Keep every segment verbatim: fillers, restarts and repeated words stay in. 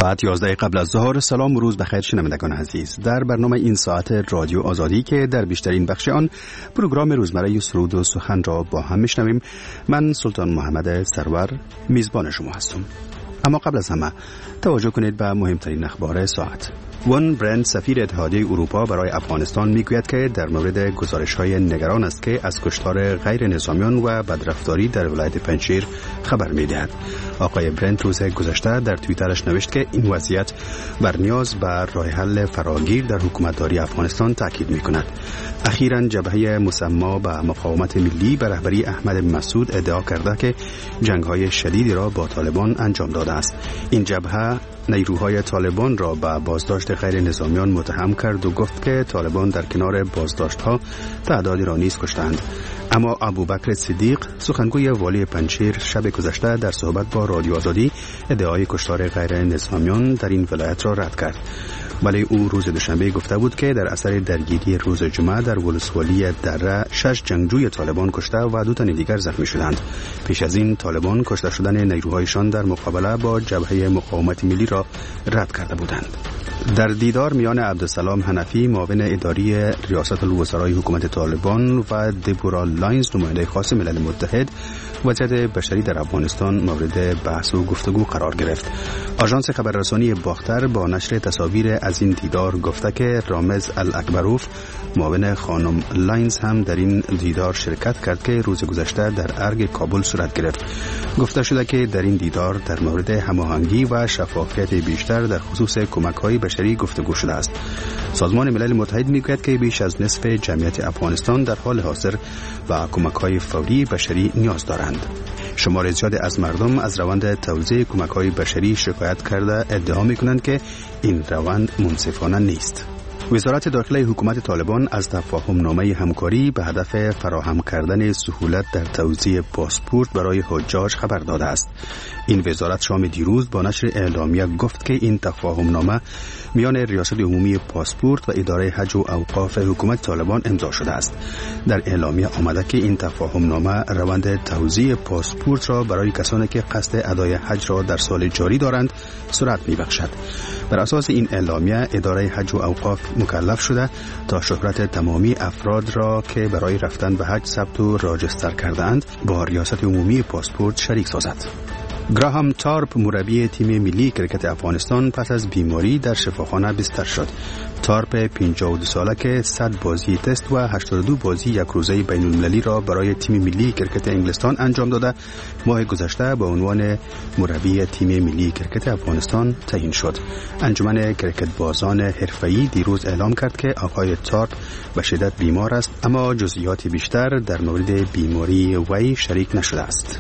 ساعت یازده قبل از ظهر. سلام و روز بخیر شنوندگان عزیز. در برنامه این ساعت رادیو آزادی که در بیشترین بخش آن پروگرام روزمره سرود و سخن را با هم میشنویم، من سلطان محمد سرور میزبان شما هستم. اما قبل از همه توجه کنید به مهمترین اخبار ساعت. وان برند، سفیر اتحادیه اروپا برای افغانستان، میگوید که در مورد گزارش‌های نگران است که از کشتار غیر نظامیان و بدرفتاری در ولایت پنجشیر خبر می‌دهد. آقای برند روز گذشته در توییترش نوشت که این وضعیت بر نیاز به راه حل فراگیر در حکومتداری افغانستان تاکید می‌کند. اخیراً جبهه مسما به مقاومت ملی به رهبری احمد مسعود ادعا کرده که جنگ‌های شدیدی را با طالبان انجام داده است. این جبهه نیروهای طالبان را به بازداشت غیر نظامیان متهم کرد و گفت که طالبان در کنار بازداشت‌ها تعدادی را نیز کشتند. اما ابوبکر صدیق، سخنگوی والی پنجشیر، شب گذشته در صحبت با رادیو آزادی ادعای کشتار غیر نظامیان در این ولایت را رد کرد. ولی او روز دوشنبه گفته بود که در اثر درگیری روز جمعه در ولسوالی دره شش جنگجوی طالبان کشته و دو تن دیگر زخمی شدند. پیش از این طالبان کشته شدن نیروهایشان در مقابله با جبهه مقاومت ملی را رد کرده بودند. در دیدار میان عبدالسلام حنفی، معاون اداری ریاست الوزرای حکومت طالبان، و دبورا لاینز، نماینده خاص ملل متحد، وضعیت بشری در افغانستان مورد بحث و گفتگو قرار گرفت. آژانس خبررسانی باختر با نشر تصاویر از این دیدار گفته که رامز الاکبروف، معاون خانم لاینز، هم در این دیدار شرکت کرد که روز گذشته در ارگ کابل صورت گرفت. گفته شده که در این دیدار در مورد هماهنگی و شفافیت بیشتر در خصوص کمک‌های بشری گفتگو شده است. سازمان ملل متحد میگوید که بیش از نصف جمعیت افغانستان در حال حاضر به کمک‌های فوری بشری نیاز دارند. شمار زیادی از مردم از روند توزیع کمک‌های بشری شکایت کرده ادعا می‌کنند که این روند منصفانه نیست. وزارت داخلی حکومت طالبان از تفاهم نامه همکاری به هدف فراهم کردن سهولت در توزیع پاسپورت برای حجاج خبر داده است. این وزارت شام دیروز با نشر اعلامیه گفت که این تفاهم نامه میان ریاست عمومی پاسپورت و اداره حج و اوقاف حکومت طالبان امضا شده است. در اعلامیه آمده که این تفاهم نامه روند توزیع پاسپورت را برای کسانی که قصد ادای حج را در سال جاری دارند سرعت می‌بخشد. بر اساس این اعلامیه اداره حج و اوقاف مکلف شده تا شهرت تمامی افراد را که برای رفتن به حج ثبت و راجستر کرده اند با ریاست عمومی پاسپورت شریک سازد. گراهام تارپ، مربی تیم ملی کرکت افغانستان، پس از بیماری در شفاخانه بستر شد. تارپ پنجاه و دو ساله که صد بازی تست و هشتاد و دو بازی یک روزه بین المللی را برای تیم ملی کرکت انگلستان انجام داده، ماه گذشته به عنوان مربی تیم ملی کرکت افغانستان تعیین شد. انجمن کرکت بازان حرفه‌ای دیروز اعلام کرد که آقای تارپ به شدت بیمار است، اما جزئیات بیشتر در مورد بیماری وی شریک نشده است.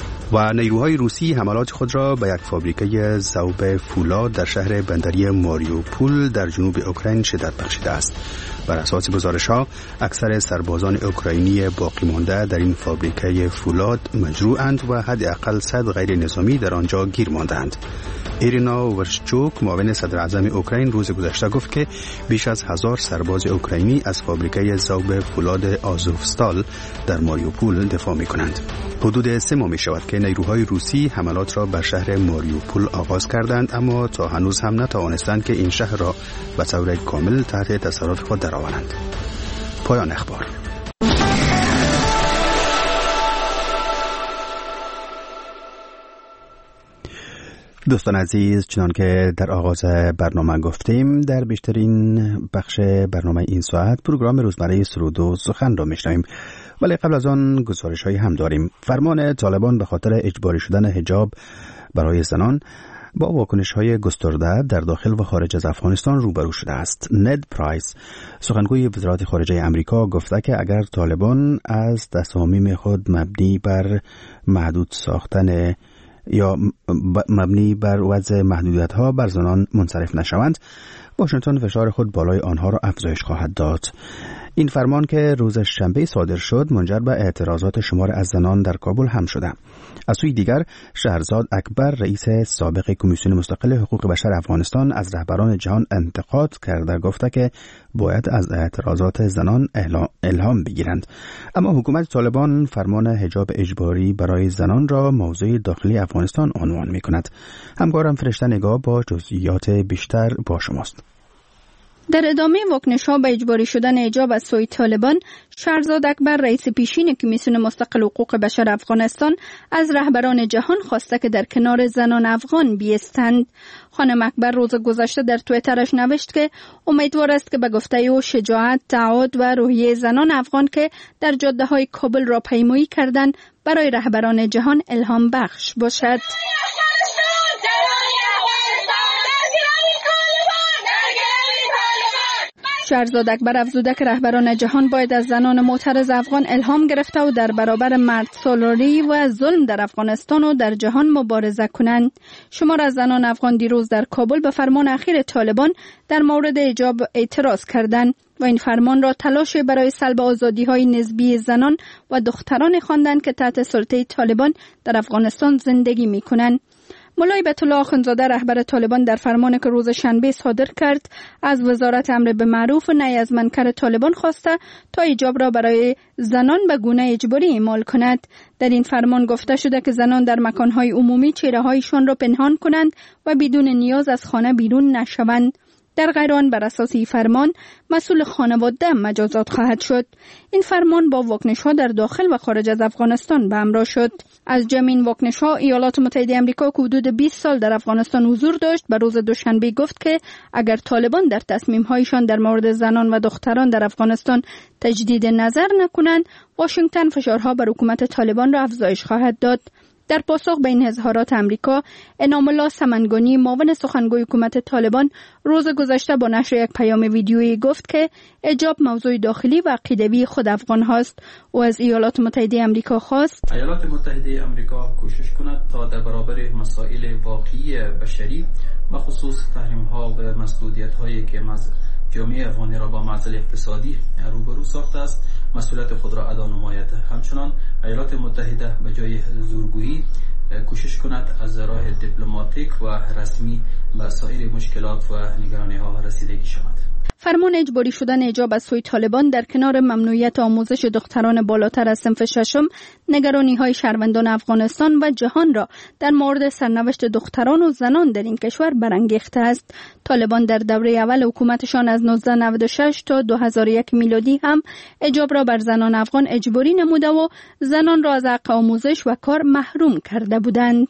و نیروهای روسی حملات خود را به یک فابریکه ذوب فولاد در شهر بندری ماریوپول در جنوب اوکراین شدت بخشیده است. بر اساس گزارش‌ها اکثر سربازان اوکراینی باقی مانده در این فابریکه فولاد مجروحند و حداقل صد غیر نظامی در آنجا گیر ماندند. ایرینا ورشچوک، معاون صدر اعظم اوکراین، روز گذشته گفت که بیش از هزار سرباز اوکراینی از فابریکه ذوب فولاد آزوفستال در ماریوپول دفاع می‌کنند. حدود سه ماه می‌شود که نیروهای روسی حملات را بر شهر ماریوپول آغاز کردند، اما تا هنوز هم نتوانستند که این شهر را به طور کامل تحت تصرف خود درآورند. پایان اخبار. دوستان عزیز، چنان که در آغاز برنامه گفتیم، در بیشترین بخش برنامه این ساعت پروگرام روزمره سرود و سخن را میشنویم، ولی قبل از آن گزارش هایی هم داریم. فرمان طالبان به خاطر اجباری شدن حجاب برای زنان با واکنش های گسترده در داخل و خارج از افغانستان روبرو شده است. ند پرایس، سخنگوی وزارت خارجه امریکا، گفته که اگر طالبان از تصامیم خود مبنی بر محدود ساختن یا مبنی بر وضع محدودیت‌ها بر زنان منصرف نشوند، واشنگتن فشار خود بالای آنها را افزایش خواهد داد. این فرمان که روز شنبه صادر شد منجر به اعتراضات شمار از زنان در کابل هم شده. از سوی دیگر شهرزاد اکبر رئیس سابق کمیسیون مستقل حقوق بشر افغانستان از رهبران جهان انتقاد کرده، گفته که باید از اعتراضات زنان الهام بگیرند. اما حکومت طالبان فرمان حجاب اجباری برای زنان را موضوع داخلی افغانستان عنوان می کند. همکارم فرشته نگاه با جزئیات بیشتر با شماست. در ادامه واکنش‌ها به اجباری شدن حجاب از سوی طالبان، شهرزاد اکبر رئیس پیشین کمیسیون مستقل حقوق بشر افغانستان از رهبران جهان خواسته که در کنار زنان افغان بیستند. خانم اکبر روز گذشته در توییترش نوشت که امیدوار است که به گفته او شجاعت، تعهد و روحیه زنان افغان که در جاده‌های کابل را پیمایی کردند برای رهبران جهان الهام بخش باشد. شهرزاد اکبر افزوده که رهبران جهان باید از زنان معترض افغان الهام گرفته و در برابر مرد سالاری و ظلم در افغانستان و در جهان مبارزه کنند. شمار از زنان افغان دیروز در کابل به فرمان اخیر طالبان در مورد حجاب اعتراض کردند و این فرمان را تلاش برای سلب آزادی‌های نسبی زنان و دختران خواندند که تحت سلطه طالبان در افغانستان زندگی می‌کنند. مولای بیت الله آخوندزاده رهبر طالبان در فرمانی که روز شنبه صادر کرد از وزارت امر به معروف و نهی از منکر طالبان خواسته تا حجاب را برای زنان به گونه اجباری اعمال کند. در این فرمان گفته شده که زنان در مکانهای عمومی چهره‌هایشان را پنهان کنند و بدون نیاز از خانه بیرون نشوند. در غیر آن بر اساس این فرمان مسئول خانواده مجازات خواهد شد. این فرمان با واکنش‌ها در داخل و خارج از افغانستان به همراه شد. از جمع این واکنش‌ها ایالات متحده آمریکا که حدود بیست سال در افغانستان حضور داشت به روز دوشنبه گفت که اگر طالبان در تصمیم‌هایشان در مورد زنان و دختران در افغانستان تجدید نظر نکنند، واشنگتن فشارها بر حکومت طالبان را افزایش خواهد داد. در پاسخ به این اظهارات امریکا، انعام الله سمنگانی معاون سخنگوی حکومت طالبان روز گذشته با نشر یک پیام ویدیویی گفت که حجاب موضوع داخلی و عقیدوی خود افغان هاست و از ایالات متحده آمریکا خواست ایالات متحده آمریکا کوشش کند تا در برابر مسائل واقعی بشری و خصوص تحریم ها و مسئولیت هایی که جامعه افغانی را با معضل اقتصادی روبرو ساخته است مسئولیت خود را ادا نماید. همچنان ایالات متحده به جای زورگویی کوشش کند از راه دیپلماتیک و رسمی به سایر مشکلات و نگرانی ها رسیدگی شود. فرمان اجباری شدن حجاب از سوی طالبان در کنار ممنوعیت آموزش دختران بالاتر از صنف ششم، نگرانی‌های شهروندان افغانستان و جهان را در مورد سرنوشت دختران و زنان در این کشور برانگیخته است. طالبان در دوره اول حکومتشان از نوزده نود و شش تا دو هزار و یک میلادی هم حجاب را بر زنان افغان اجباری نموده و زنان را از حق آموزش و کار محروم کرده بودند.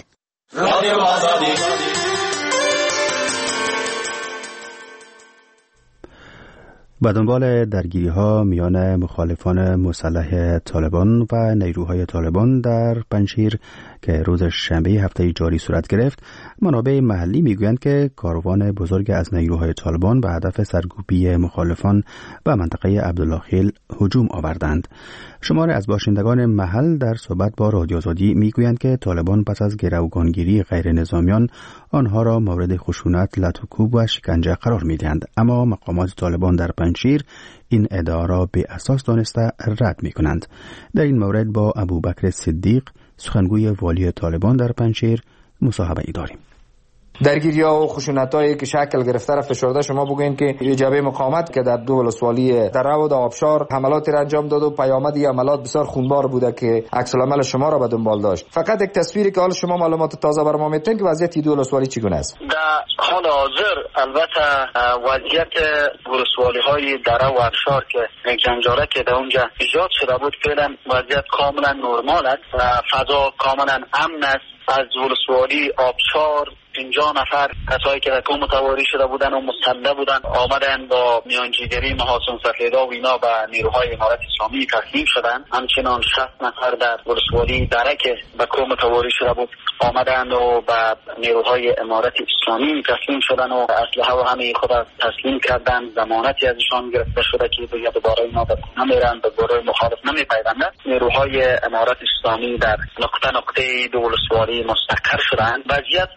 به دنبال درگیری‌ها میان مخالفان مسلح طالبان و نیروهای طالبان در پنجشیر که روز شنبه هفته جاری صورت گرفت، منابع محلی میگویند که کاروان بزرگ از نیروهای طالبان به هدف سرکوبی مخالفان به منطقه عبدالله هجوم آوردند. شمار از باشندگان محل در صحبت با رادیو آزادی میگویند که طالبان پس از گروگانگیری غیر نظامیان آنها را مورد خشونت، لط و کوب و شکنجه قرار میدهند، اما مقامات طالبان در پنجشیر این ادعا را به اساس دانسته رد میکنند. در این مورد با ابوبکر صدیق سخنگوی والی طالبان در پنجشیر مصاحبه‌ای داریم. درگیری‌ها و خشونت‌هایی که شکل گرفته را فشرده شما بگوین که جبهه مقاومت که در دو ولسوالی دره و آبشار حملاتی را انجام داد و پیامد این حملات بسیار خونبار بوده که عکس العمل شما را به دنبال داشت. فقط یک تصویری که حال شما معلومات تازه بر ما میتین که وضعیت دو ولسوالی چگونه است؟ در حال حاضر البته وضعیت ولسوالی‌های دره و آبشار که جنجاره که در اونجا ایجاد شده بود فعلا وضعیت کاملا نرمال است و فضا کاملا امن است. از ولسوالی آبشار پنجاه نفر کسایی که رکوم متواری شده بودن و مسلح بودن آمدن با میانجیگری محاسن سفیدا و اینا به نیروهای امارت اسلامی تسلیم شدن. همچنان شصت نفر در ولسوالی دره که به کوم متواری شده بود آمدن و به نیروهای امارت اسلامی تسلیم شدن و اسلحه و همه خود تسلیم کردن. ضمانتی ازشان گرفته شده که دیگه دوباره اینا به نمیرن، به گروه مخالف نمیپیوندن. نیروهای امارت اسلامی در نقطه نقطه دو ولسوالی مستقر شدن. وضعیت در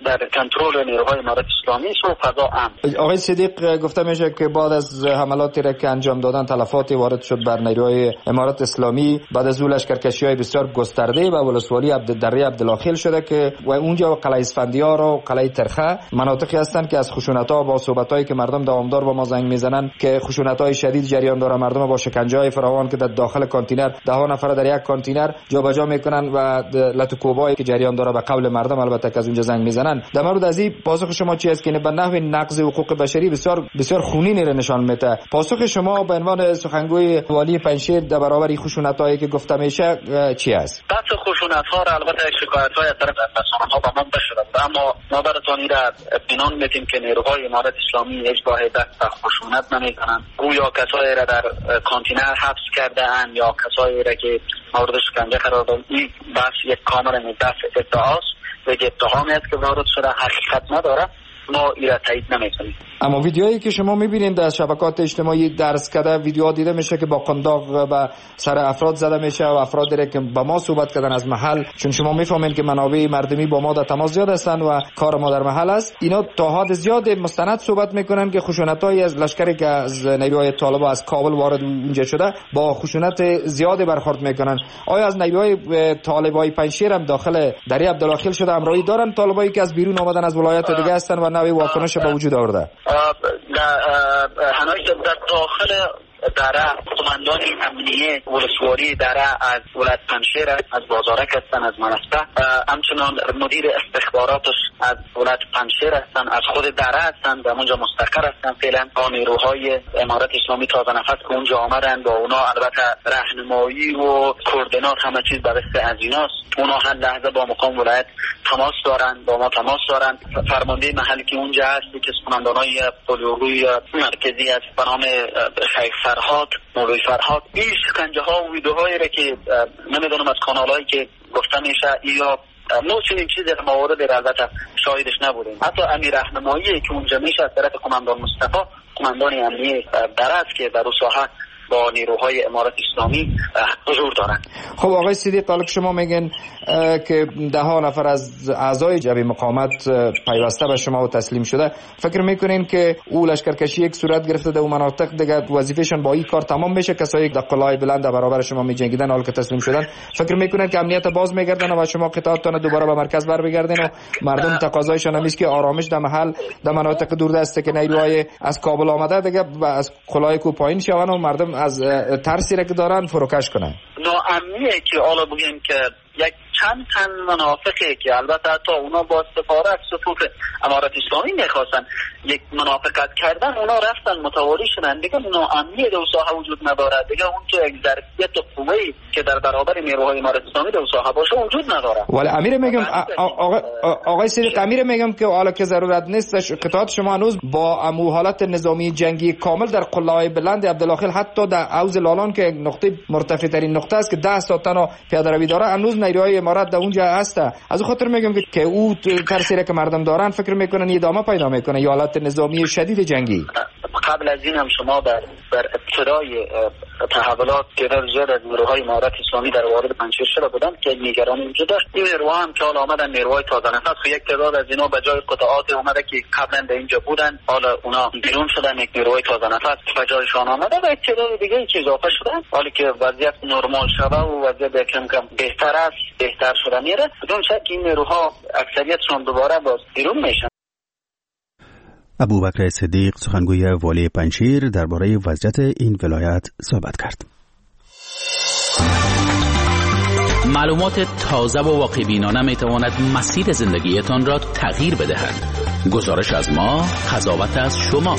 کنترل نیروهای امارت اسلامی است و فضا امن. آقای صدیق گفته میشه که بعد از حملاتی را که انجام دادن تلفاتی وارد شد بر نیروهای امارت اسلامی، بعد از اون لشکرکشی‌های بسیار گسترده و ولسوالی عبدالدره عبدالاخیل شده که و اونجا قلعه اسفندیار و قلعه ترخه مناطقی هستند که از خشونت‌ها با صحبت‌هایی که مردم دوامدار با ما زنگ میزنن که خشونت‌های شدید جریان داره، مردم با شکنجه‌های فراوان که در داخل کانتینر ده ها نفر در یک کانتینر جابجا میکنن و لطوکوبایی که جریان داره به قول مردم البته که از اونجا زنگ میزنن. در مورد از این پاسخ شما چی است که به نحو نقض حقوق بشری بسیار بسیار خونینی را نشان میده؟ پاسخ شما به عنوان سخنگوی والی پنجشیر در برابر خشونت‌هایی که گفته میشه چی است؟ بحث خشونت‌ها را البته شکایت‌های از طرف رسانه‌ها به ما بشود، اما ما براتون را اطمینان میدیم که نیروهای امارت اسلامی هیچ گاه دست به خشونت نمی‌زنند. گویا کسایی را در کانتینر حبس کرده‌اند یا کسایی را که مورد شکنجه قرار دادند. این بحث یک کاملا دفع ادعاست و یک اتهامی است که وارد شده، حقیقت نداره. ما ایرا تایید نمی‌کنیم. اما ویدیوهایی که شما می‌بینید در شبکات اجتماعی درس کرده ویدیوها دیده میشه که با قنداق به سر افراد زده میشه و افرادی را که با ما صحبت کردن از محل، چون شما میفهمید که منابع مردمی با ما در تماس زیاد هستند و کار ما در محل است، اینا تا حد زیاد مستند صحبت میکنن که خشونت‌های از لشکری که از نیروهای طالب از کابل وارد اونجا شده با خشونت زیاد برخورد میکنن. آیا از نیروهای طالبای پنجشیر هم داخل دره عبدالاخیل شده همراهی دارن طالبایی که از بیرون آمدن از ولایات دیگه هستن و نوی واکنش به وجود آورده؟ هنوز در داخل دره قماندان امنیه ولسوالی دره از ولایت پنجشیر از بازارک هستن، از منسته، همچنان مدیر استخباراتش از ولایت پنجشیر هستن، از خود دره هستن، در اونجا مستقر هستن فعلا. با نیروهای امارت اسلامی تازه نفس که اونجا آمدن با اونا البته راهنمایی و کوردینات همه چیز به دست از ایناست. اونا هر لحظه با مقام ولایت تماس دارن، با ما تماس دارن. فرمانده محلی که اونجا هست که قماندانای قلوی مرکزی است به نام شیخ فرهاد، مولوی فرهاد، این شکنجه ها و ویدیوهایی را که نمیدونم از کانالایی که گفته میشه یا ما چنین چیزی در موارد البته شاهدش نبودیم. حتی امیر راهنمایی که اونجا میشه از طرف قماندان مصطفی، قماندان امنیه درست که در اون ساحه با نیروهای امارت اسلامی حضور دارند. خب آقای صدیق، حالا شما میگن که ده ها نفر از اعضای جبهه مقاومت پیوسته به شما و تسلیم شده، فکر میکنین که او لشکرکشی یک صورت گرفته در اون مناطق دیگه وظیفهشون با این کار تمام میشه؟ کسایی که در قلعه بلند در برابر شما میجنگیدن حال که تسلیم شدن، فکر میکنن که امنیت باز میگردن و شما قطعاتتون دوباره به مرکز بر بگردین و مردم تقاضایشون همیشه که آرامش در محل در مناطق دوردسته که نیروهای از کابل آمده دیگه از قلعه کو پایین شون و مردم از ترسی را که دارن فروکش کنن؟ ناامنیه که حالا بگیم که یک چند تن منافقه که البته حتی اونا با سفارت صفوف امارت اسلامی میخواستن یک منافقت کردن، اونا رفتن متواری شدن دیگه. ناامنی در ساحه وجود نداره دیگه. اون تو یک ظرفیت قوی که در برابر نیروهای امارت اسلامی در ساحه باشه وجود نداره. ولی امیر میگم آقای آقای صدیق، امیر میگم که حالا که ضرورت نیست قطعات شما هنوز با امو حالت نظامی جنگی کامل در قلعه بلند عبدالاخیل حتی در حوض لالان که نقطه مرتفع ترین نقطه است که ده تا تن پیاده روی داره، هنوز نیروهای امارات در اونجا هسته. از خاطر میگم که او ترسی که مردم دارن فکر میکنن ادامه پیدا میکنه یا حالت نظامی شدید جنگی. قبل از این هم شما در در ابتدای تحولات تعداد زیاد از نیروهای امارت اسلامی در وارد پنجشیر شده بودند که نگرانی وجود داشت. این نیروها هم که حالا آمدن نیروهای تازه نفس، خب یک تعداد از اینا به جای قطعات اومده که قبلا در اینجا بودن حالا اونا بیرون شدن، یک نیروهای تازه نفس به جایشان آمده و یک تعداد دیگه که اضافه شدن. حالا که وضعیت نرمال شده و وضعیت کم کم بهتر است، بهتر شده میره، بدون شک این نیروها اکثریتشون دوباره باز بیرون میشن. ابوبکر صدیق سخنگوی والی پنجشیر درباره وضعیت این ولایت صحبت کرد. معلومات تازه و واقع‌بینانه میتواند مسیر زندگیتان را تغییر بدهد. گزارش از ما، قضاوت از شما.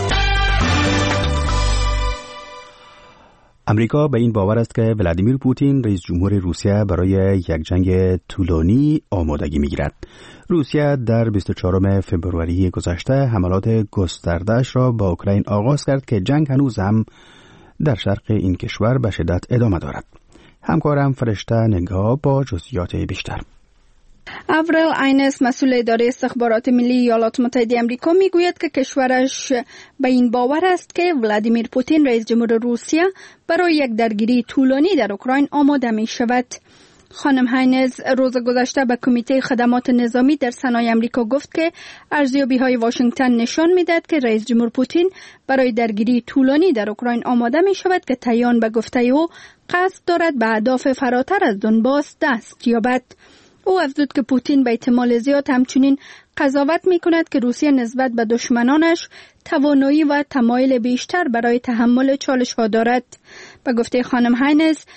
امریکا به این باور است که ولادیمیر پوتین رئیس جمهور روسیه برای یک جنگ طولانی آمادگی می‌گیرد. روسیه در بیست و چهارم فوریه گذشته حملات گسترده‌اش را با اوکراین آغاز کرد که جنگ هنوز هم در شرق این کشور به شدت ادامه دارد. همکارم فرشته نگاه با جزئیات بیشتر. اورل اینس مسئول اداره استخبارات ملی ایالات متحده آمریکا میگوید که کشورش به این باور است که ولادیمیر پوتین رئیس جمهور روسیه برای یک درگیری طولانی در اوکراین آماده می شود. خانم هاینز روز گذشته به کمیته خدمات نظامی در سنای امریکا گفت که ارزیابی‌های واشنگتن نشان می‌دهد که رئیس جمهور پوتین برای درگیری طولانی در اوکراین آماده می‌شود که تایان به گفته او قصد دارد به اهداف فراتر از دونباس دست یابد. او افزود که پوتین به احتمال زیاد همچنین قضاوت می‌کند که روسیه نسبت به دشمنانش توانایی و تمایل بیشتر برای تحمل چالش‌ها دارد. به گفته خانم هاینز،